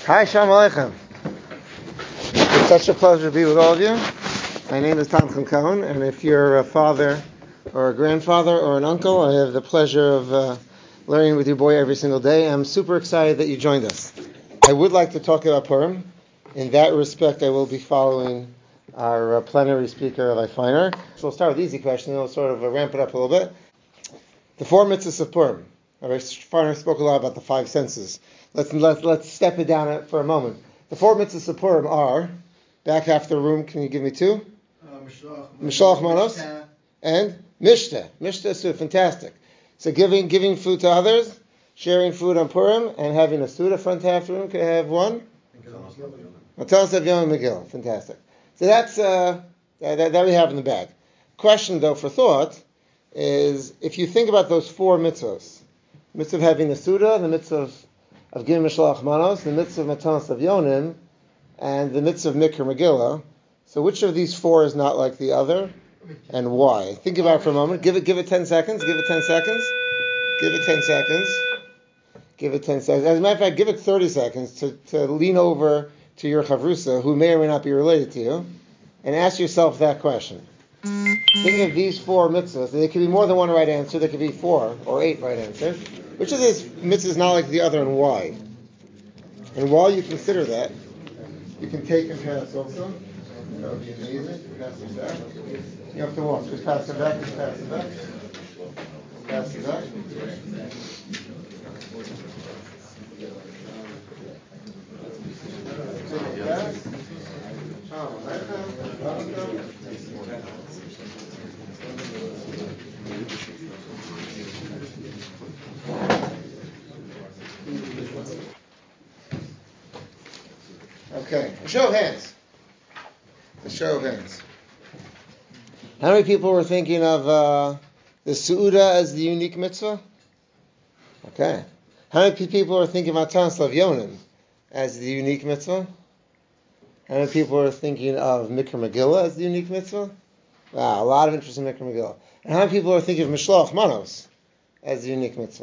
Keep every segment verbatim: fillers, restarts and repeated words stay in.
Hi, Shalom Aleichem. It's such a pleasure to be with all of you. My name is Tanchum Cohen, and if you're a father or a grandfather or an uncle, I have the pleasure of uh, learning with your boy every single day. I'm super excited that you joined us. I would like to talk about Purim. In that respect, I will be following our uh, plenary speaker, Rabbi Feiner. So we'll start with easy questions, and we'll sort of uh, ramp it up a little bit. The four mitzvahs of Purim. Rabbi Feiner spoke a lot about the five senses. Let's let's let's step it down for a moment. The four mitzvahs of Purim are, back half the room, can you give me two? Mishalach Manos and Mishteh. Mishteh is so fantastic. So giving giving food to others, sharing food on Purim, and having a Suda front half the room. Can I have one? Matalas Avyon and Megillah. Fantastic. So that's uh, that, that we have in the bag. Question though for thought is, if you think about those four mitzvahs, mitzvah of having a Suda, the mitzvah of of giving Mishalach Manos, the mitzvah of Matalas Avyonim, and the mitzvah of Mikra Megillah. So which of these four is not like the other, and why? Think about it for a moment. Give it, give it ten seconds. Give it ten seconds. Give it ten seconds. Give it ten seconds. As a matter of fact, give it thirty seconds to, to lean over to your chavrusa, who may or may not be related to you, and ask yourself that question. Think of these four mitzvahs. There could be more than one right answer. There could be four or eight right answers. Which of these mitzvahs is not like the other, and why? And while you consider that, you can take and pass also. That would be amazing. Pass it back. You have to walk. Just pass it back. Just pass it back. Pass it back. Take it back. Oh, okay. A show of hands. A show of hands. How many people were thinking of uh, the Su'uda as the unique mitzvah? Okay. How many people are thinking of Matalas Avyonim as the unique mitzvah? How many people are thinking of Mikra Megillah as the unique mitzvah? Wow, a lot of interest in Mikra Megillah. And how many people are thinking of Mishalach Manos as the unique mitzvah?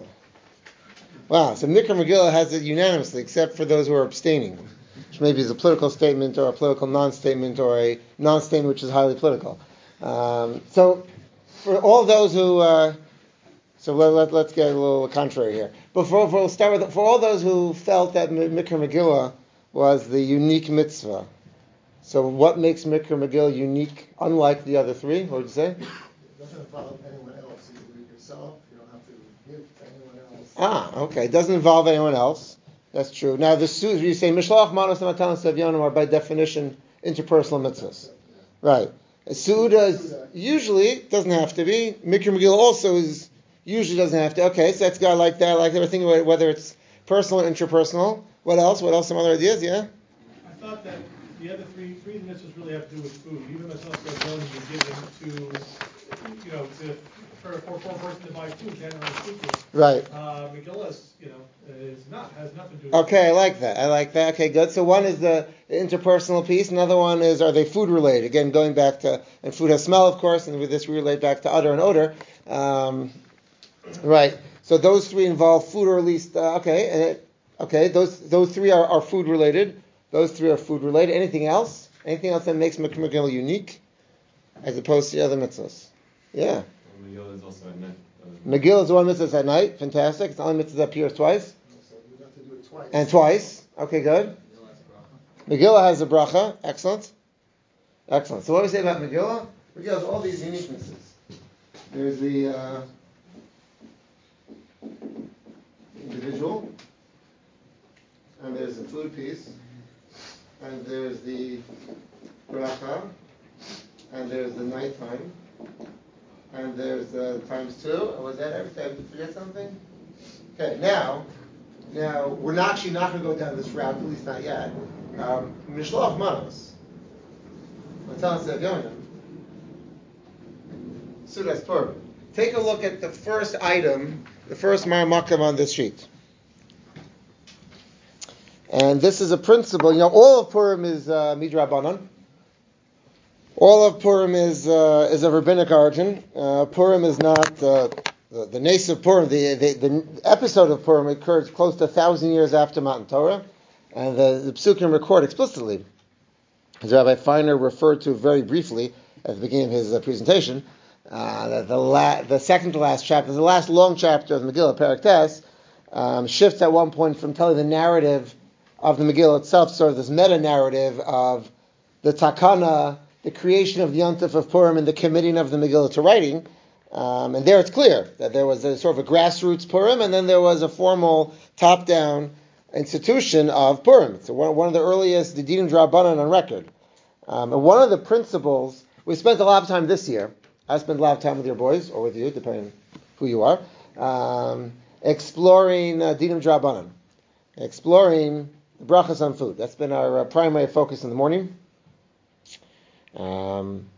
Wow, so Mikra Megillah has it unanimously, except for those who are abstaining, which maybe is a political statement or a political non-statement or a non-statement which is highly political. Um, so, for all those who, uh, so let, let, let's get a little contrary here. But for, for, we'll start with, for all those who felt that Mikra Megillah was the unique mitzvah, so what makes Mikra Megillah unique, unlike the other three? What would you say? It doesn't involve anyone else. You can read yourself. You don't have to give to anyone else. Ah, okay. It doesn't involve anyone else. That's true. Now, the you say Mishalach Manos and Matalas Avyonim are by definition interpersonal mitzvahs, right? Su'uda is usually doesn't have to be. Mikra Megillah also is usually doesn't have to. Okay, so that's got like that. Like they were thinking about whether it's personal or interpersonal. What else? What else? Some other ideas? Yeah. I thought that the other three three mitzvahs really have to do with food. Even Matalas Avyonim is given to, you know, to, for, for, for a person to buy food, generally speaking. Right. Uh, Megillah is, you know, is not has nothing to do with Okay, food. I like that. I like that. Okay, good. So one is the interpersonal piece. Another one is, are they food related? Again, going back to, and food has smell, of course, and with this we relate back to udder and odor. Um, right. So those three involve food, or at least uh, okay. And it, okay, those those three are, are food related. Those three are food related. Anything else? Anything else that makes Mikra Megillah unique, as opposed to the other mitzvahs? Yeah. Megillah is also at night. Megillah is the one mitzvah at night. Fantastic. It's the only mitzvah that appears twice. So you have to do it twice. And twice. Okay, good. Megillah has a bracha. Excellent. Excellent. So what do we say about Megillah? Megillah has all these uniquenesses. There's the uh, individual, and there's the food piece, and there's the bracha, and there's the nighttime, and there's the times two. Was that everything? Did I forget something? Okay, now, now we're not actually not going to go down this route, at least not yet. Um, Mishalach Manos, Matalas Avyonim, Sudas Purim. Take a look at the first item, the first Mar Makam on this sheet. And this is a principle. You know, all of Purim is uh, Midrabanan. All of Purim is uh, is of rabbinic origin. Uh, Purim is not uh, the, the Nes of Purim. The, the the episode of Purim occurs close to a thousand years after Matan Torah, And the, the Psukim record explicitly, as Rabbi Feiner referred to very briefly at the beginning of his uh, presentation, uh, that the, la- the second to last chapter, the last long chapter of the Megillah, Perek Tes, um, shifts at one point from telling the narrative of the Megillah itself, sort of this meta-narrative of the takana, the creation of the Yontif of Purim, and the committing of the Megillah to writing. Um, and there it's clear that there was a sort of a grassroots Purim, and then there was a formal top-down institution of Purim. So one, one of the earliest Didim Drabanan on record. Um, and one of the principles, we spent a lot of time this year, I spent a lot of time with your boys, or with you, depending who you are, um, exploring uh, Didim Drabanan, exploring the brachas on food. That's been our uh, primary focus in the morning. Um,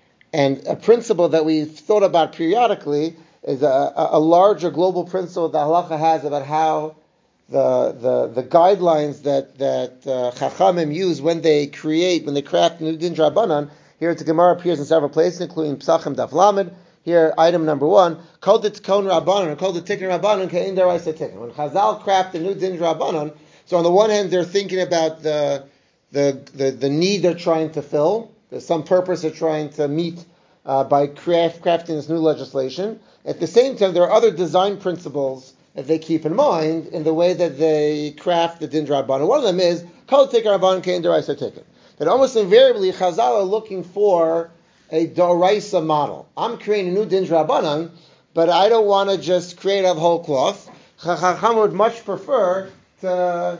and a principle that we've thought about periodically is a, a, a larger global principle that halacha has about how the the, the guidelines that that uh, Chachamim use when they create, when they craft New Din Drabanan. Here the Gemara appears in several places, including Psachim Daf Lamed. Here, item number one, called it Tikkun Rabbanan, or called it Tikkun Rabbanan, Ke'in Daraisa Tikkun. When Chazal craft the New Din Drabanan, so on the one hand, they're thinking about the the the, the need they're trying to fill. There's some purpose they're trying to meet uh, by craft, crafting this new legislation. At the same time, there are other design principles that they keep in mind in the way that they craft the Din Drabanan. One of them is, Kol Tikkun Rabbanan Ke'in Daraisa Tikkun. That almost invariably, Chazal are looking for a Doraisa model. I'm creating a new Din Drabanan, but I don't want to just create out of whole cloth. Chacham would much prefer to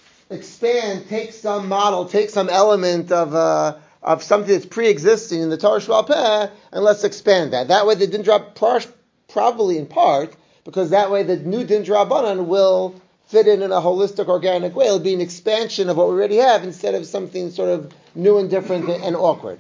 expand, take some model, take some element of uh, of something that's pre-existing in the Torah Sheba'al Peh, and let's expand that. That way the Din Drabanan, probably in part, because that way the new Din Drabanan will fit in in a holistic, organic way. It'll be an expansion of what we already have instead of something sort of new and different and awkward.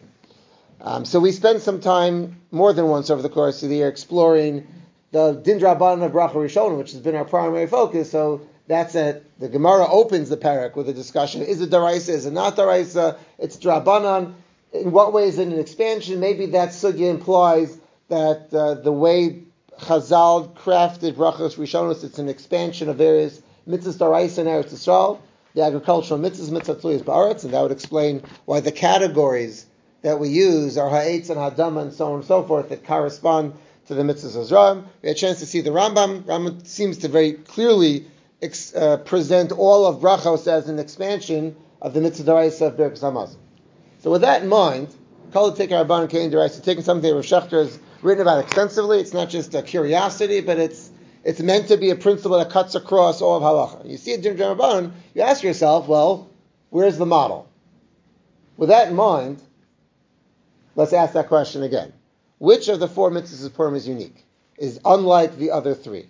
Um, so we spent some time, more than once over the course of the year, exploring the Din Drabanan of Bracha Rishon, which has been our primary focus. So that's it. The Gemara opens the parak with a discussion: is it daraisa? Is it not daraisa? It's Drabanan. In what way is it an expansion? Maybe that sugya implies that uh, the way Chazal crafted Brachos Rishonos, it's an expansion of various mitzvahs daraisa in Eretz Yisrael, the agricultural mitzvahs, mitzvah tluyos ba'aretz, and that would explain why the categories that we use are ha'etz and hadama and so on and so forth that correspond to the mitzvahs of Zram. We had a chance to see the Rambam. Rambam seems to very clearly ex, uh, present all of brachos as an expansion of the mitzvah daraisa of Birkas Hamazon. So with that in mind, Kol Tikkun Rabbanan Ke'in Daraisa, taking something that Rav Shechter has written about extensively. It's not just a curiosity, but it's it's meant to be a principle that cuts across all of halacha. You see it in Din Rabbanan, you ask yourself, well, where's the model? With that in mind, let's ask that question again. Which of the four mitzvahs of Purim is unique? Is unlike the other three?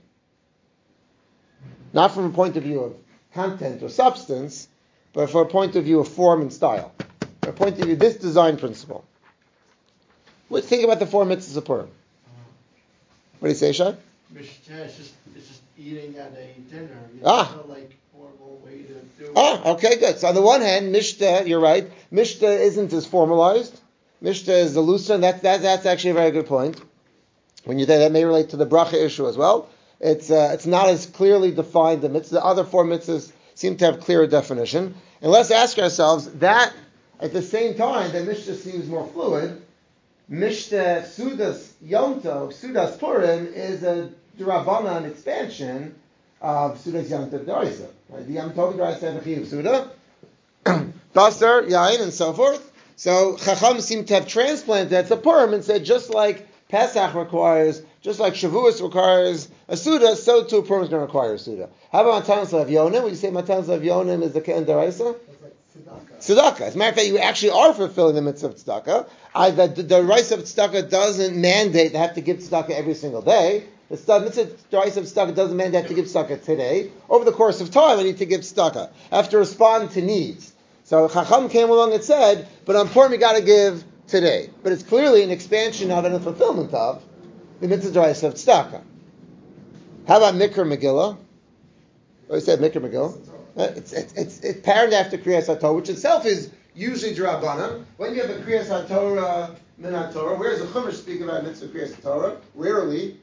Not from a point of view of content or substance, but from a point of view of form and style. From a point of view, this design principle. What think about the four mitzvahs of Purim? What do you say, Shai? Mishta, it's just it's just eating at a dinner. You know, Ah. not like formal way to do it. Ah, okay, good. So on the one hand, Mishta, you're right. Mishta isn't as formalized. Mishta is looser, and that's that, that's actually a very good point. When you that may relate to the bracha issue as well. It's uh, it's not as clearly defined. The mitzvah, the other four mitzvahs seem to have clearer definition. And let's ask ourselves that at the same time, the Mishta seems more fluid. Mishta Sudas Yom Tov, Sudas Purim is a Drabanan expansion of Sudas Yom Tov Daraisa. Right? The Yom Tov Daraisa V'chiv Suda, Basar, Yain, and so forth. So Chacham seem to have transplanted that to Purim and said just like Pesach requires, just like Shavuos requires a Suda, so too Purim is going to require a Suda. How about Matan Slav Yonim? Would you say Matan Slav Yonim is the Ke'en Daraisa? It's like tzedakah. Tzedakah. As a matter of fact, you actually are fulfilling the mitzvah of tzedakah. I, the, the, the rice of tzedakah doesn't mandate they have to give tzedakah every single day. The tzedakah, mitzvah, the rice of tzedakah doesn't mandate to give tzedakah today. Over the course of time, I need to give tzedakah. I have to respond to needs. So Chacham came along and said, but on Purim you got to give today. But it's clearly an expansion of and a fulfillment of the mitzvah rice of tzedakah. How about Mikra Megillah? What you said, Mikra Megillah? It's, it's, it's, it's paired after Kriyas HaTorah, which itself is usually D'Rabbanan. When you have a Kriyas HaTorah, Min HaTorah, where does the Chumash speak about mitzvah Kriyas HaTorah? Rarely.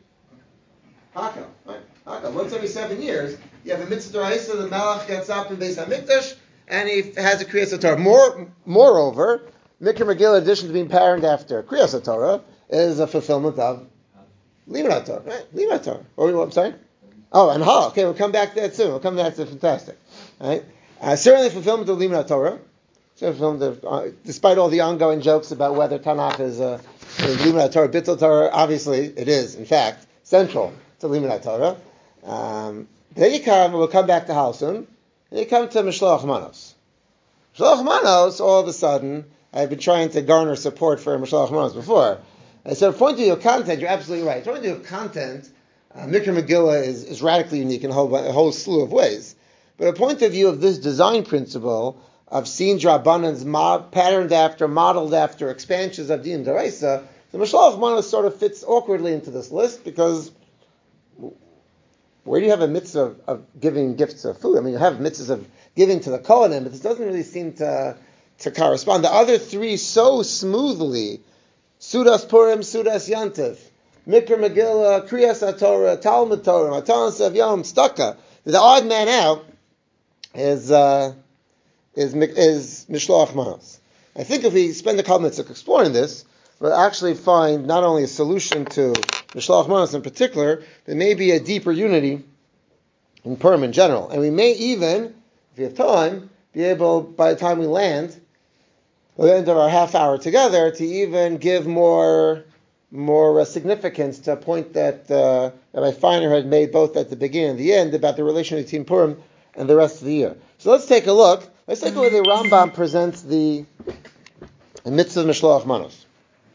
Hakel, right? Hakel. Once every seven years, you have a mitzvah D'Oraisa, the Malach gets up in Beis HaMikdash, and he has a Kriyas Torah. More, moreover, Mikra Megillah, in addition to being patterned after Kriyas Torah, is a fulfillment of Limud Torah, right? Limud Torah. Or what I'm saying? Oh, and Ha. Okay, we'll come back to that soon. We'll come back to that. Fantastic. Right? Uh, certainly fulfillment of Limud Torah. Of, uh, despite all the ongoing jokes about whether Tanakh is uh, Limud Torah, Bittul Torah, obviously it is, in fact, central to Limud Torah. Um, then you come, we'll come back to Halsun, and you come to Mishloach Manos. Mishloach Manos, all of a sudden, I've been trying to garner support for Mishloach Manos before. And so, from point of view of content, you're absolutely right. From point of view of content, uh, Mikra Megillah is, is radically unique in a whole, a whole slew of ways. But a point of view of this design principle of seeing Drabanans mod, patterned after, modeled after expansions of Din Daraisa, the Mishloach Manos sort of fits awkwardly into this list because where do you have a mitzvah of, of giving gifts of food? I mean, you have mitzvahs of giving to the Kohanim, but this doesn't really seem to, to correspond. The other three so smoothly, Sudas Purim, Sudas Yantiv, Mikra Megillah, Kriyas HaTorah, Talmud Torah, Matan Sev Yom, Staka. The odd man out is uh, is is Mishloach Manos. I think if we spend a couple minutes exploring this, we'll actually find not only a solution to Mishloach Manos in particular, but maybe a deeper unity in Purim in general. And we may even, if we have time, be able, by the time we land, at the end of our half hour together, to even give more more uh, significance to a point that uh, Rabbi Feiner had made both at the beginning and the end about the relation between Purim and the rest of the year. So let's take a look. Let's take a look at the Rambam presents the, the mitzvah of Mishloach Manos.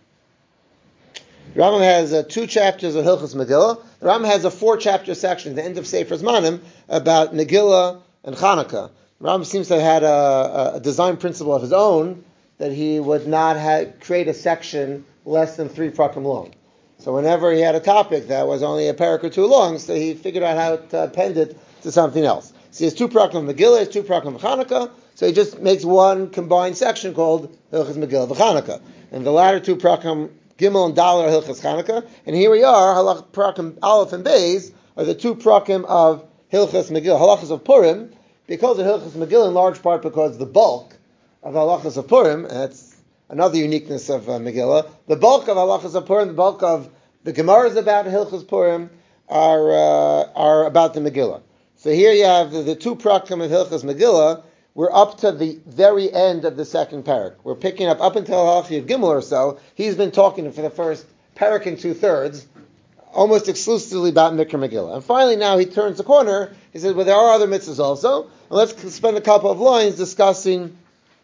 The Rambam has uh, two chapters of Hilchos Megillah. The Rambam has a four-chapter section at the end of Sefer Zmanim about Megillah and Chanukah. The Rambam seems to have had a, a design principle of his own that he would not have, create a section less than three prakim long. So whenever he had a topic that was only a parak or two long, so he figured out how to append it to something else. So he has two prakim of Megillah, he has two prakim of Chanukah, so he just makes one combined section called Hilchos Megillah v'Chanukah. And the latter two prakim, Gimel and Dal, are Hilchos Chanukah. And here we are, halach prakim Aleph and Beis are the two prakim of Hilchos Megillah, halachas of Purim, because of Hilchos Megillah in large part because the bulk of halachas of Purim, and that's another uniqueness of uh, Megillah, the bulk of halachas of Purim, the bulk of the Gemaras about Hilchos Purim are uh, are about the Megillah. So here you have the, the two prakim of Hilchos Megillah. We're up to the very end of the second parak. We're picking up up until Halachi of Gimel or so. He's been talking for the first parak and two thirds, almost exclusively about Mikra Megillah. And finally now he turns the corner. He says, well, there are other mitzvahs also. And let's spend a couple of lines discussing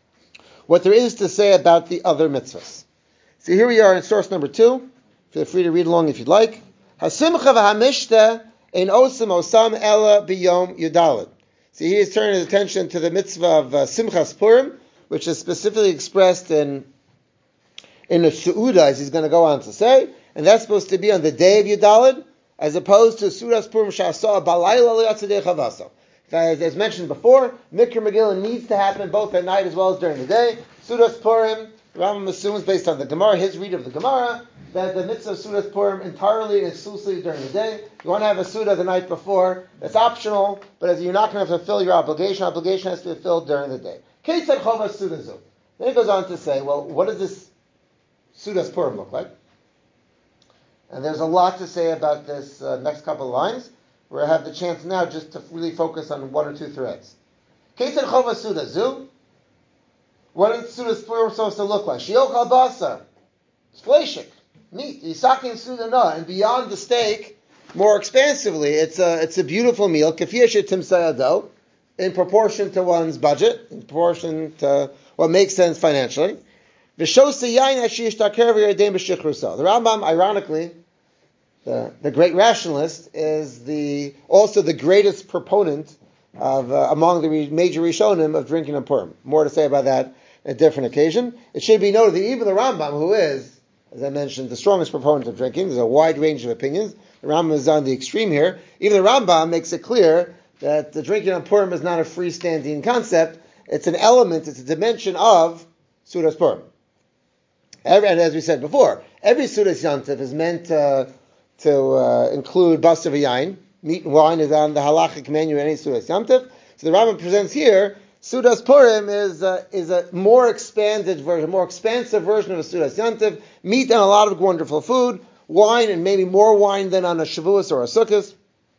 what there is to say about the other mitzvahs. So here we are in source number two. Feel free to read along if you'd like. Hasimcha v'hamishta ein osam osam ela biyom yudalid. So he is turning his attention to the mitzvah of uh, Simchas Purim, which is specifically expressed in in a su'uda, as he's going to go on to say, and that's supposed to be on the day of Yudalid, as opposed to Sudas Purim Shasah Balayla Liyatzadei Chavasa. As, as mentioned before, Mikra Megillah needs to happen both at night as well as during the day. Sudas Purim, Rambam assumes based on the Gemara, his read of the Gemara, that the mitzvah of Sudas Purim entirely and exclusively during the day. You want to have a Suda the night before, that's optional, but as you're not going to fulfill your obligation, obligation has to be fulfilled during the day. Ketzad Chovas Sudazu. Then he goes on to say, well, what does this Sudas Purim look like? And there's a lot to say about this uh, next couple of lines, where I have the chance now just to really focus on one or two threads. Ketzad Chovas Sudazu. What is Sudas Purim supposed to look like? Shiochal Basar. It's fleshik. Meat, Yisakin Sudana, and beyond the steak, more expansively, it's a it's a beautiful meal, Kafiyah Tim Sayado, in proportion to one's budget, in proportion to what makes sense financially. The Rambam, ironically, the, the great rationalist, is the also the greatest proponent of uh, among the re, major Rishonim of drinking on Purim. More to say about that on a different occasion. It should be noted that even the Rambam, who is, as I mentioned, the strongest proponent of drinking, there's a wide range of opinions. The Rambam is on the extreme here. Even the Rambam makes it clear that the drinking on Purim is not a freestanding concept. It's an element, it's a dimension of Sudas Purim. Every, and as we said before, every Sudas Yantiv is meant uh, to uh, include basar v'yayin. Meat and wine is on the halachic menu in any Sudas Yantiv. So the Rambam presents here Sudas Purim is a, is a more expanded version, more expansive version of a Sudas Yantiv. Meat and a lot of wonderful food, wine and maybe more wine than on a Shavuos or a Sukkot.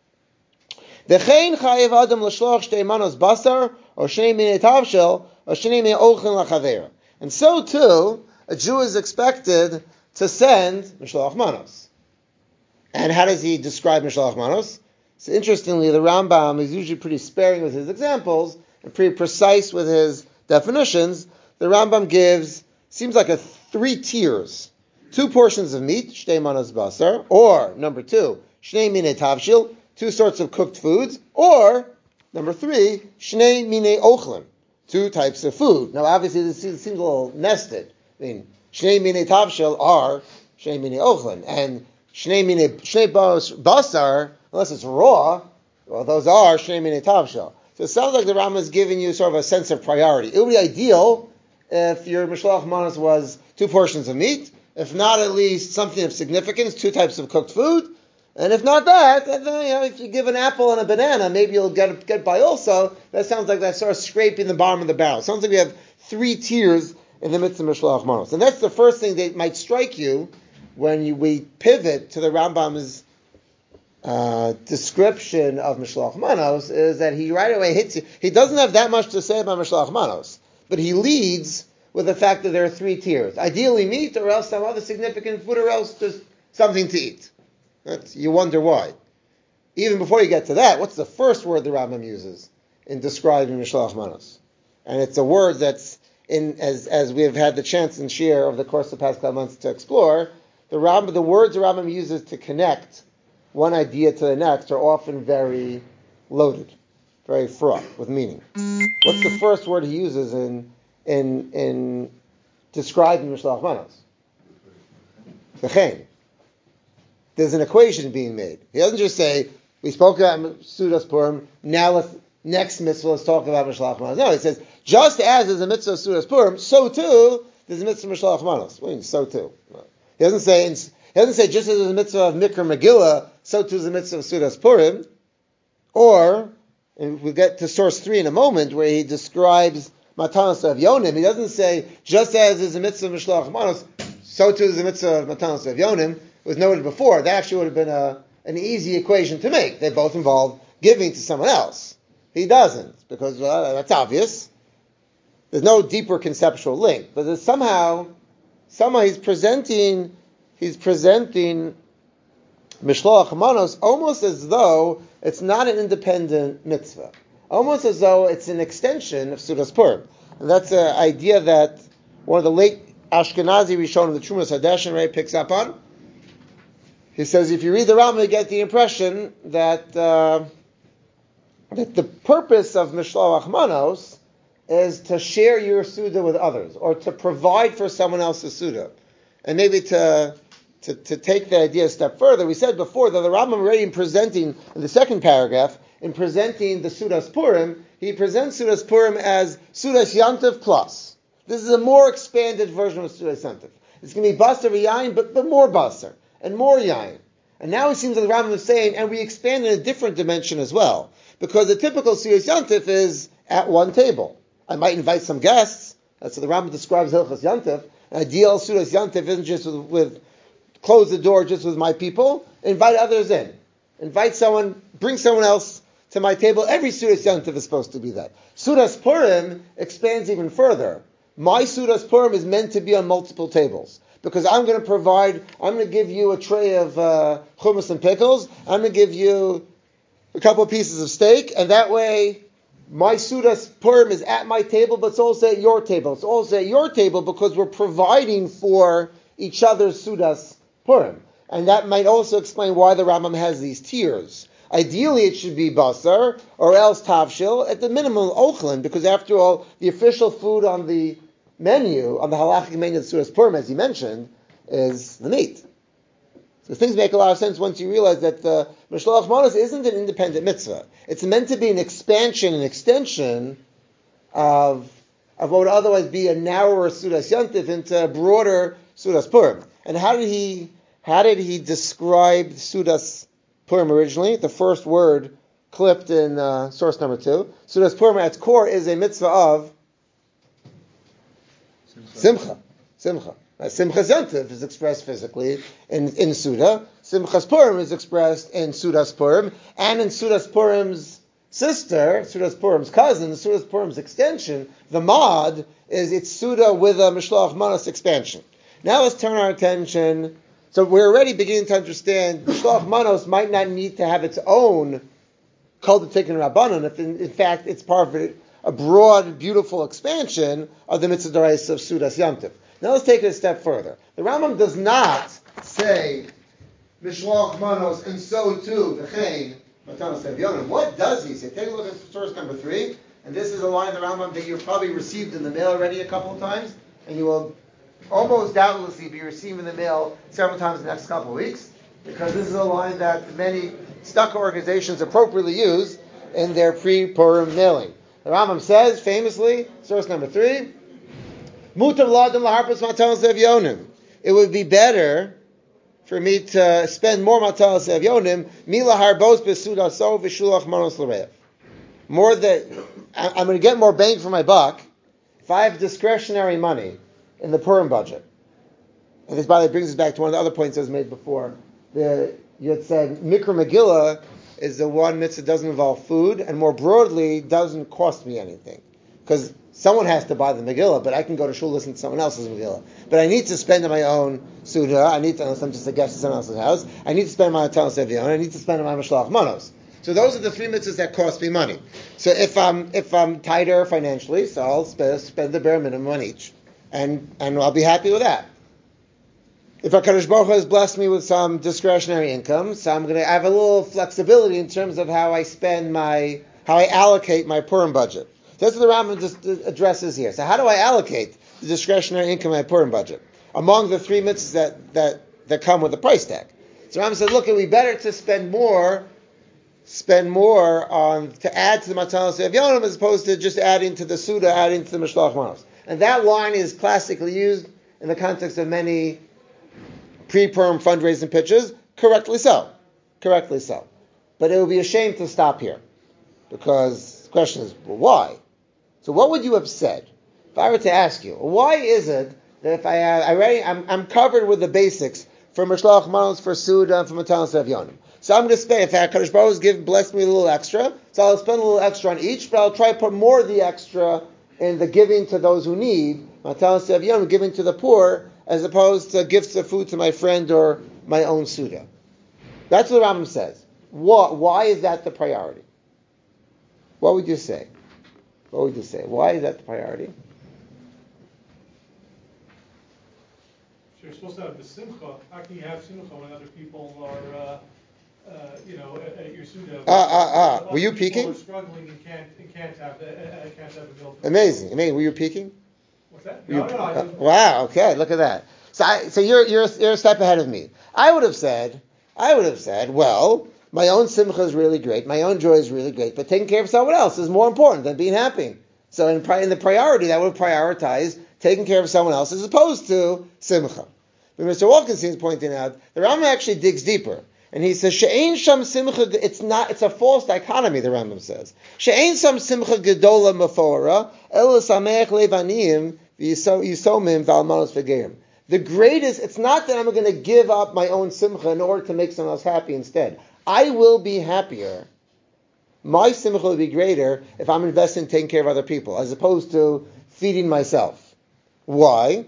V'chein chayev adam l'shloch shtei manos basar or shnei minei tavshel or shnei minei ochin lachaveira. And so too, a Jew is expected to send mishloach manos. And how does he describe mishloach manos? So interestingly, the Rambam is usually pretty sparing with his examples and pretty precise with his definitions. The Rambam gives, seems like a three tiers. Two portions of meat, shtei manos basar, or, number two, shnei minei tavshil, two sorts of cooked foods, or, number three, shnei minei ochlin, two types of food. Now, obviously, this seems a little nested. I mean, shnei minei tavshil are shnei minei ochlin, and shnei minei shnei basar, unless it's raw, well, those are shnei minei tavshil. So it sounds like the Rambam is giving you sort of a sense of priority. It would be ideal if your mishloach manos was two portions of meat, if not at least something of significance, two types of cooked food, and if not that, then, you know, if you give an apple and a banana, maybe you'll get get by also. That sounds like that sort of scraping the bottom of the barrel. It sounds like we have three tiers in the midst of mishloach manos, and that's the first thing that might strike you when you, we pivot to the Rambam's Uh, description of Mishloach Manos, is that he right away hits you. He doesn't have that much to say about Mishloach Manos, but he leads with the fact that there are three tiers. Ideally meat, or else some other significant food, or else just something to eat. That's, you wonder why. Even before you get to that, what's the first word the Rambam uses in describing Mishloach Manos? And it's a word that's, in as as we have had the chance and share over the course of the past couple months to explore, the Rambam, the words the Rambam uses to connect one idea to the next are often very loaded, very fraught with meaning. What's the first word he uses in in in describing Mishloach Manos? V'chein. There's an equation being made. He doesn't just say, we spoke about Sudas Purim, now let's, next mitzvah, let's talk about Mishloach Manos. No, he says, just as there's a mitzvah of Sudas Purim, so too there's a mitzvah of Mishloach Manos. What do you mean, so too? No. He doesn't say, he doesn't say just as there's a mitzvah of Mikra Megillah, so too is the mitzvah of Sudas Purim. Or, and we'll get to source three in a moment, where he describes Matanos of Yonim. He doesn't say, just as is the mitzvah of Mishloach Manos, so too is the mitzvah of Matanos of Yonim. It was noted before. That actually would have been a, an easy equation to make. They both involve giving to someone else. He doesn't, because well, that's obvious. There's no deeper conceptual link. But there's somehow, somehow he's presenting, he's presenting Mishloach Manos almost as though it's not an independent mitzvah. Almost as though it's an extension of Sudas Purim. And that's an idea that one of the late Ashkenazi Rishonim, the Trumas Hadeshin, Ray picks up on. He says, if you read the Rambam, you get the impression that uh, that the purpose of Mishloach Manos is to share your Suda with others, or to provide for someone else's Suda. And maybe to, to, to take the idea a step further, we said before that the Rambam already in presenting, in the second paragraph, in presenting the Sudas Purim, he presents Sudas Purim as Sudas Yantiv plus. This is a more expanded version of Sudas Yantiv. It's going to be Basar Yain, but, but more Basar, and more Yain. And now it seems that the Rambam is saying, and we expand in a different dimension as well. Because the typical Sudas Yantiv is at one table. I might invite some guests. That's what the Rambam describes Hilchas Yantiv. An ideal Sudas Yantiv isn't just with, with, close the door just with my people. Invite others in. Invite someone, bring someone else to my table. Every Sudas Yantiv is supposed to be that. Sudas Purim expands even further. My Sudas Purim is meant to be on multiple tables. Because I'm going to provide, I'm going to give you a tray of uh, hummus and pickles. I'm going to give you a couple of pieces of steak. And that way, my Sudas Purim is at my table, but it's also at your table. It's also at your table because we're providing for each other's Sudas Purim. And that might also explain why the Rambam has these tiers. Ideally, it should be basar, or else tavshil, at the minimum ochlin, because after all, the official food on the menu, on the halachic menu of Sudas Purim, as you mentioned, is the meat. So things make a lot of sense once you realize that the Mishloach Manos isn't an independent mitzvah. It's meant to be an expansion, an extension of, of what would otherwise be a narrower Sudas Yantiv into a broader Sudas Purim. And how did he how did he describe Sudas Purim originally? The first word clipped in uh, source number two. Sudas Purim at its core is a mitzvah of Simcha. Simcha. Now, Simchas Yontif is expressed physically in, in Suda. Simchas Purim is expressed in Sudas Purim, and in Sudas Purim's sister, Sudas Purim's cousin, Sudas Purim's extension, the Mod, is it's Suda with a Mishloach Manos expansion. Now let's turn our attention. So we're already beginning to understand Mishloach Manos might not need to have its own Kol D'Tikkun Rabbanon, if in, in fact it's part of a, a broad, beautiful expansion of the Mitzvah D'Oraisa of Sudas Yontif. Now let's take it a step further. The Rambam does not say Mishloach Manos and so too V'chein Matanos Evyonim. What does he say? Take a look at source number three, and this is a line of the Rambam that you've probably received in the mail already a couple of times, and you will almost doubtlessly be receiving in the mail several times in the next couple of weeks, because this is a line that many stucco organizations appropriately use in their pre-Purim mailing. The Rambam says, famously, source number three, Mutav l'adam laharpas matanos evyonim. It would be better for me to spend more matanos evyonim mila harbos besudaso v'shulach manos l'rev. More that I'm going to get more bang for my buck if I have discretionary money in the Purim budget. And this, by the way, brings us back to one of the other points that was made before. The, you had said Mikra Megillah is the one mitzvah that doesn't involve food, and more broadly doesn't cost me anything, because someone has to buy the Megillah, but I can go to shul listen to someone else's Megillah. But I need to spend on my own Suda. I need to, unless I'm just a guest at someone else's house, I need to spend my Matanos Evyon. I need to spend on my Mishloach Manos. So those are the three mitzvahs that cost me money. So if I'm if I'm tighter financially, so I'll spend, spend the bare minimum on each, and and I'll be happy with that. If HaKadosh Baruch Hu has blessed me with some discretionary income, so I'm going to have a little flexibility in terms of how I spend my, how I allocate my Purim budget. So that's what the Rambam just addresses here. So how do I allocate the discretionary income in my Purim budget among the three mitzvahs that, that, that come with the price tag? So Rambam said, look, it would be better to spend more, spend more on, to add to the Matanos Evyonim as opposed to just adding to the Suda, adding to the Mishloach Manos. And that line is classically used in the context of many pre-Purim fundraising pitches, correctly so. Correctly so. But it would be a shame to stop here. Because the question is, well, why? So what would you have said if I were to ask you, why is it that if I have, I already, I'm, I'm covered with the basics for Mishloach Manos, for Suda, and for Matanos Evyonim. So I'm going to spend, in fact, HaKadosh Baruch Hu give blessed me a little extra, so I'll spend a little extra on each, but I'll try to put more of the extra in the giving to those who need, Matanos Evyonim, giving to the poor, as opposed to gifts of food to my friend or my own Suda. That's what the Rambam says. What, why is that the priority? What would you say? What would you say? Why is that the priority? So you're supposed to have the simcha. How can you have simcha when other people are, uh, uh, you know, at, at your Suda? Ah, ah, ah. Were you peeking? People are struggling and can't, and can't have, uh, uh, can't have a meal. Amazing. Amazing. Were you peeking? What's that? You, No, no, no. I uh, didn't. wow. Okay. Look at that. So, I, so you're you're you're a step ahead of me. I would have said, I would have said, well, my own simcha is really great, my own joy is really great, but taking care of someone else is more important than being happy. So in, in the priority, that would prioritize taking care of someone else as opposed to simcha. But Mister Wilkinson is pointing out the Rambam actually digs deeper. And he says, She'ein sham simcha, it's not, it's a false dichotomy, the Rambam says. She'ein sham simcha gedola mafora, el sameach levaniyim, yisomim v'almanos v'gerim. The greatest, it's not that I'm going to give up my own simcha in order to make someone else happy instead. I will be happier. My simcha will be greater if I'm investing in taking care of other people, as opposed to feeding myself. Why?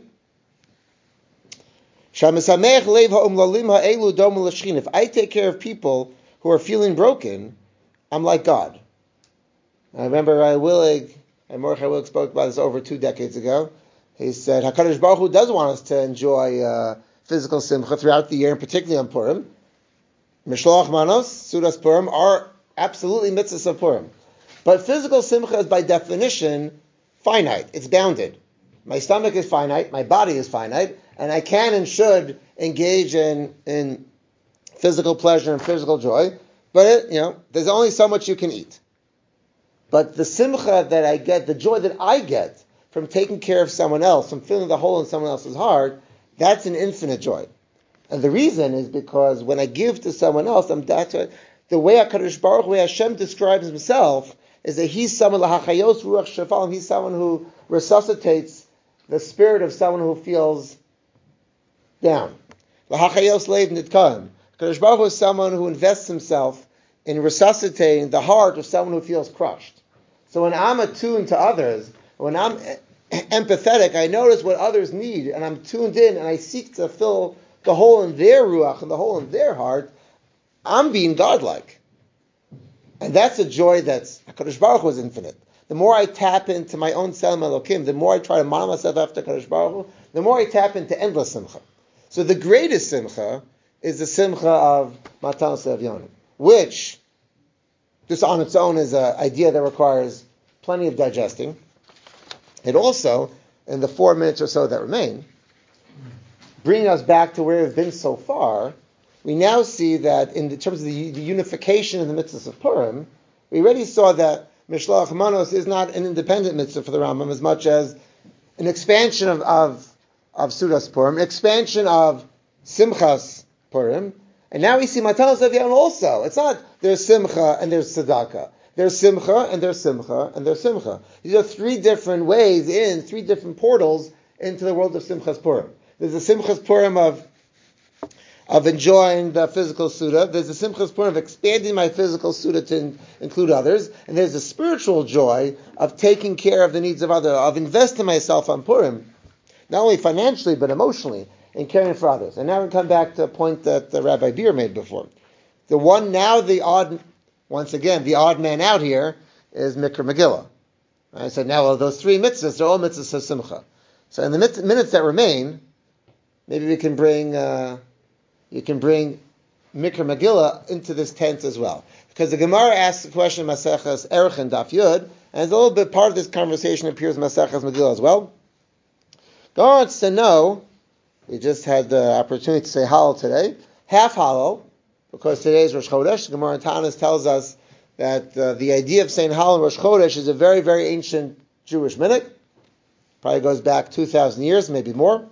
If I take care of people who are feeling broken, I'm like God. I remember uh, Willig, and Mordechai Willig spoke about this over two decades ago. He said, HaKadosh Baruch Hu does want us to enjoy uh, physical simcha throughout the year, and particularly on Purim. Mishloach Manos, Sudas Purim, are absolutely mitzvahs of Purim. But physical simcha is by definition finite. It's bounded. My stomach is finite, my body is finite, and I can and should engage in, in physical pleasure and physical joy, but it, you know, there's only so much you can eat. But the simcha that I get, the joy that I get from taking care of someone else, from filling the hole in someone else's heart, that's an infinite joy. And the reason is because when I give to someone else, I'm, that's what, the way HaKadosh Baruch Hu, Hashem describes himself, is that he's someone, L'hachayos ruach shefal, he's someone who resuscitates the spirit of someone who feels down. L'hachayos leiv nitkaim. HaKadosh Baruch Hu is someone who invests himself in resuscitating the heart of someone who feels crushed. So when I'm attuned to others, when I'm empathetic, I notice what others need, and I'm tuned in, and I seek to fill the hole in their ruach and the hole in their heart. I'm being godlike. And that's a joy that's, HaKadosh Baruch Hu is infinite. The more I tap into my own Selem Elokim, the more I try to model myself after HaKadosh Baruch Hu, the more I tap into endless simcha. So the greatest simcha is the simcha of Matan Sevyonim, which, just on its own, is an idea that requires plenty of digesting. It also, in the four minutes or so that remain, bringing us back to where we've been so far, we now see that in the terms of the, the unification of the mitzvahs of Purim, we already saw that Mishloach Manos is not an independent mitzvah for the Rambam as much as an expansion of, of, of Sudas Purim, an expansion of Simchas Purim, and now we see Matanos Evyon also. It's not there's Simcha and there's Tzedakah. There's Simcha and there's Simcha and there's Simcha. These are three different ways in, three different portals into the world of Simchas Purim. There's a Simchas Purim of of enjoying the physical Suda. There's a Simchas Purim of expanding my physical Suda to in, include others. And there's a spiritual joy of taking care of the needs of others, of investing myself on Purim, not only financially, but emotionally, in caring for others. And now we come back to a point that the Rabbi Beer made before. The one, now the odd, once again, the odd man out here is Mikra Megillah. I said, now well, those three mitzvahs, they're all mitzvahs of Simcha. So in the mit- minutes that remain, maybe we can bring... Uh, You can bring Mikra Megillah into this tent as well. Because the Gemara asks the question of Maseches Erech Daf Yud, and it's a little bit part of this conversation appears in Maseches Megillah as well. Gemara wants to know, we just had the opportunity to say Hallel today, half Hallel, because today is Rosh Chodesh. Gemara in Tanis tells us that uh, the idea of saying Hallel in Rosh Chodesh is a very, very ancient Jewish minute. Probably goes back two thousand years, maybe more.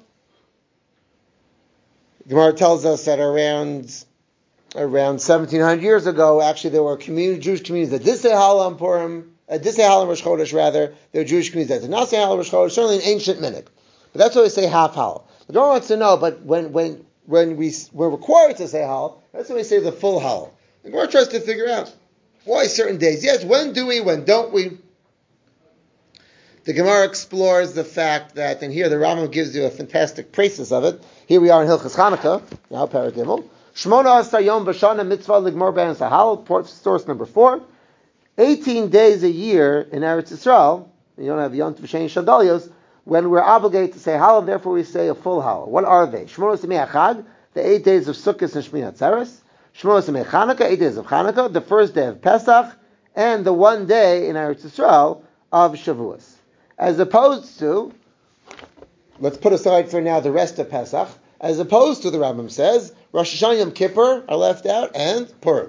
Gemara tells us that around around seventeen hundred years ago, actually there were community, Jewish communities that did say Hallel on Purim, uh, did say Hallel on Rosh Chodesh rather. There were Jewish communities that did not say Hallel on Rosh Chodesh, certainly an ancient minhag. But that's why we say half Hallel. The Gemara wants to know, but when when when we we're required to say Hallel, that's when we say the full Hallel. The Gemara tries to figure out why certain days. Yes, when do we, when don't we? The Gemara explores the fact that, and here the Rambam gives you a fantastic praises of it. Here we are in Hilchas Chanukah, now Paragimel. Shmona Asar Yom B'Shana Mitzvah Ligmor Ben Sahal, source number four. eighteen days a year in Eretz Yisrael, you don't have Yom Tov Shein Shadalios, when we're obligated to say Hallel, therefore we say a full Hallel. What are they? Shmona Samei Achag, the eight days of Sukkot and Shmini Atzeres. Shmona Samei Chanukah, eight days of Chanukah, the first day of Pesach, and the one day in Eretz Yisrael of Shavuos. As opposed to, let's put aside for now the rest of Pesach, as opposed to, the Rambam says, Rosh Hashanah Yom Kippur are left out, and Purim.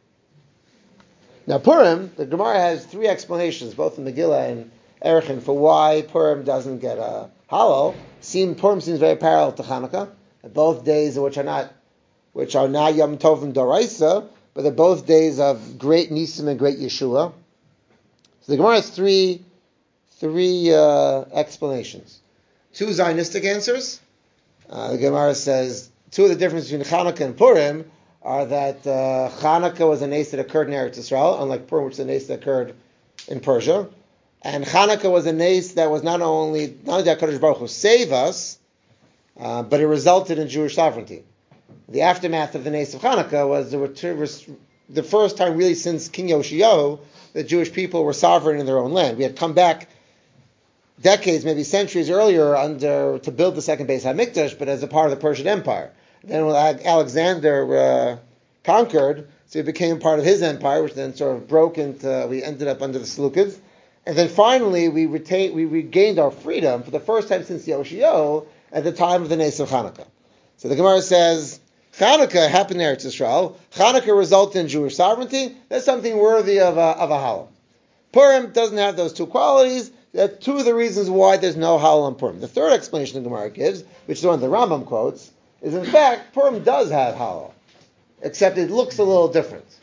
Now Purim, the Gemara has three explanations, both in Megillah and Erechin, for why Purim doesn't get a Hallel. Seem, Purim seems very parallel to Chanukah, both days which are not which are not Yom Tov and Doraisa, but they're both days of great Nisim and great Yeshua. So the Gemara has three Three uh, explanations. Two Zionistic answers. Uh, the Gemara says two of the differences between Chanukah and Purim are that uh, Chanukah was a nace that occurred in Eretz Yisrael, unlike Purim, which is a nace that occurred in Persia. And Chanukah was a nace that was not only, not only did HaKadosh Baruch Hu save us, uh, but it resulted in Jewish sovereignty. The aftermath of the nace of Chanukah was the, return, the first time really since King Yoshiyahu that Jewish people were sovereign in their own land. We had come back decades, maybe centuries earlier, under to build the second Beis HaMikdash, but as a part of the Persian Empire. Then when Alexander uh, conquered, so it became part of his empire, which then sort of broke into, we ended up under the Seleucids. And then finally, we retained, we regained our freedom for the first time since Yoshiyahu at the time of the Nes of Chanukah. So the Gemara says, Chanukah happened in Eretz Yisrael. Chanukah resulted in Jewish sovereignty. That's something worthy of a, of a Hallel. Purim doesn't have those two qualities. That's two of the reasons why there's no Hallel on Purim. The third explanation the Gemara gives, which is the one the Rambam quotes, is in fact, Purim does have Hallel, except it looks a little different.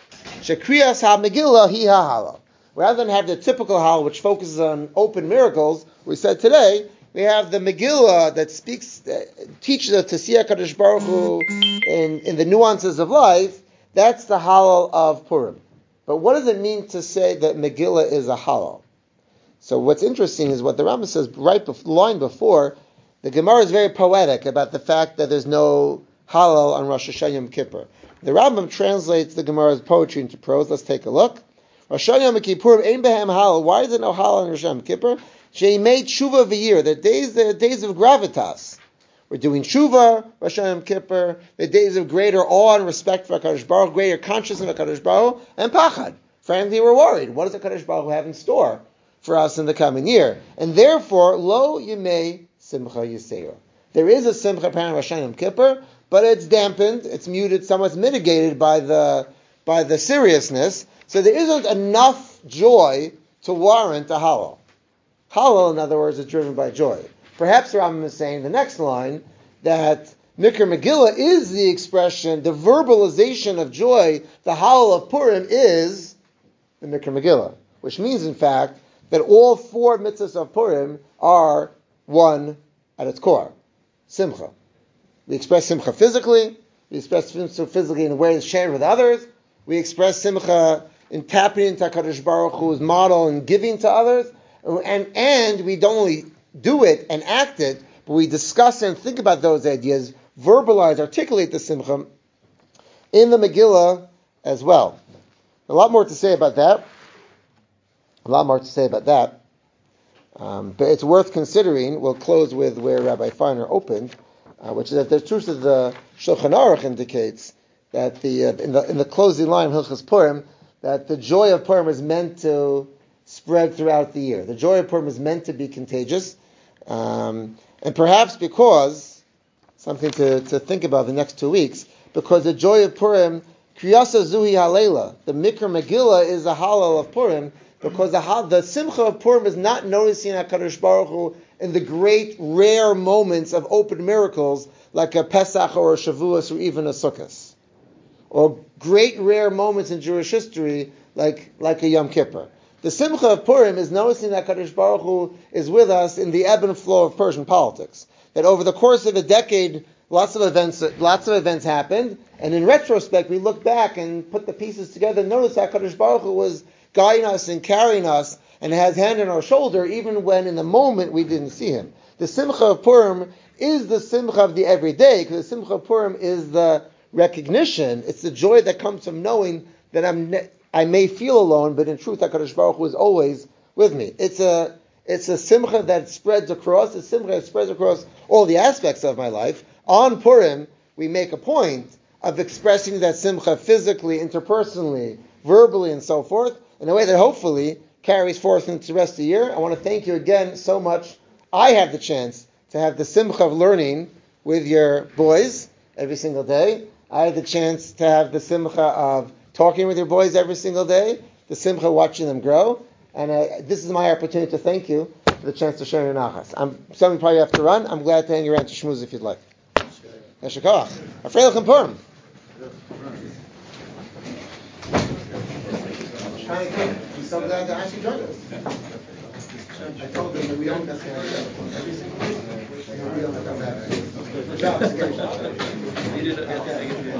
Shekriyas ha-Megillah hi ha-Hallel. Rather than have the typical Hallel, which focuses on open miracles, we said today, we have the Megillah that speaks, uh, teaches us to see HaKadosh Baruch Hu in, in the nuances of life. That's the Hallel of Purim. But what does it mean to say that Megillah is a Hallel? So what's interesting is what the Rambam says right before, the line before. The Gemara is very poetic about the fact that there's no Hallel on Rosh Hashanah Yom Kippur. The Rambam translates the Gemara's poetry into prose. Let's take a look. Rosh Hashanah Yom Kippur ein behem Hallel. Why is there no Hallel on Rosh Hashanah Yom Kippur? She made tshuva v'yir. The days, the days of gravitas. We're doing tshuva, Rosh Hashanah Yom Kippur. The days of greater awe and respect for HaKadosh Baruch Hu, greater consciousness of HaKadosh Baruch Hu, and pachad. Frankly, we're worried. What does HaKadosh Baruch Hu have in store for us in the coming year? And therefore, lo yimei simcha yiseir. There is a simcha apparent on Rosh Hashanah Yom Kippur, but it's dampened, it's muted, somewhat mitigated by the by the seriousness. So there isn't enough joy to warrant a Hallel. Hallel, in other words, is driven by joy. Perhaps the Rambam is saying the next line that Mikra Megillah is the expression, the verbalization of joy. The Hallel of Purim is the Mikra Megillah, which means, in fact, that all four mitzvahs of Purim are one at its core, simcha. We express simcha physically. We express simcha physically in a way that's shared with others. We express simcha in tapping into HaKadosh Baruch Hu's model and giving to others. And, and we don't only do it and act it, but we discuss and think about those ideas, verbalize, articulate the simcha in the Megillah as well. A lot more to say about that. A lot more to say about that. Um, but it's worth considering. We'll close with where Rabbi Feiner opened, uh, which is that the truth of the Shulchan Aruch indicates that the uh, in the in the closing line of Hilchos Purim, that the joy of Purim is meant to spread throughout the year. The joy of Purim is meant to be contagious, um, and perhaps because something to, to think about the next two weeks, because the joy of Purim, Kriyasa Zuhi Halela, the Mikra Megillah is a Hallel of Purim. Because the, the simcha of Purim is not noticing HaKadosh Baruch Hu in the great, rare moments of open miracles like a Pesach or a Shavuos or even a Sukkot. Or great, rare moments in Jewish history like, like a Yom Kippur. The simcha of Purim is noticing that HaKadosh Baruch Hu is with us in the ebb and flow of Persian politics. That over the course of a decade, lots of events lots of events happened, and in retrospect, we look back and put the pieces together and notice that HaKadosh Baruch Hu was guiding us and carrying us and has hand on our shoulder even when in the moment we didn't see him. The Simcha of Purim is the Simcha of the everyday, because the Simcha of Purim is the recognition, it's the joy that comes from knowing that I'm ne- I may feel alone, but in truth HaKadosh Baruch Hu is always with me. It's a it's a Simcha that spreads across, a Simcha that spreads across all the aspects of my life. On Purim, we make a point of expressing that Simcha physically, interpersonally, verbally, and so forth, in a way that hopefully carries forth into the rest of the year. I want to thank you again so much. I have the chance to have the simcha of learning with your boys every single day. I had the chance to have the simcha of talking with your boys every single day, the simcha of watching them grow. And uh, this is my opportunity to thank you for the chance to share your nachas. I'm sorry, probably have to run. I'm glad to hang around to shmooze if you'd like. Yeshakach. Afrei Lechem Purim. I'm so glad that Ashi joined us. I told them that we don't necessarily have every single week. We don't have to come back. Good job.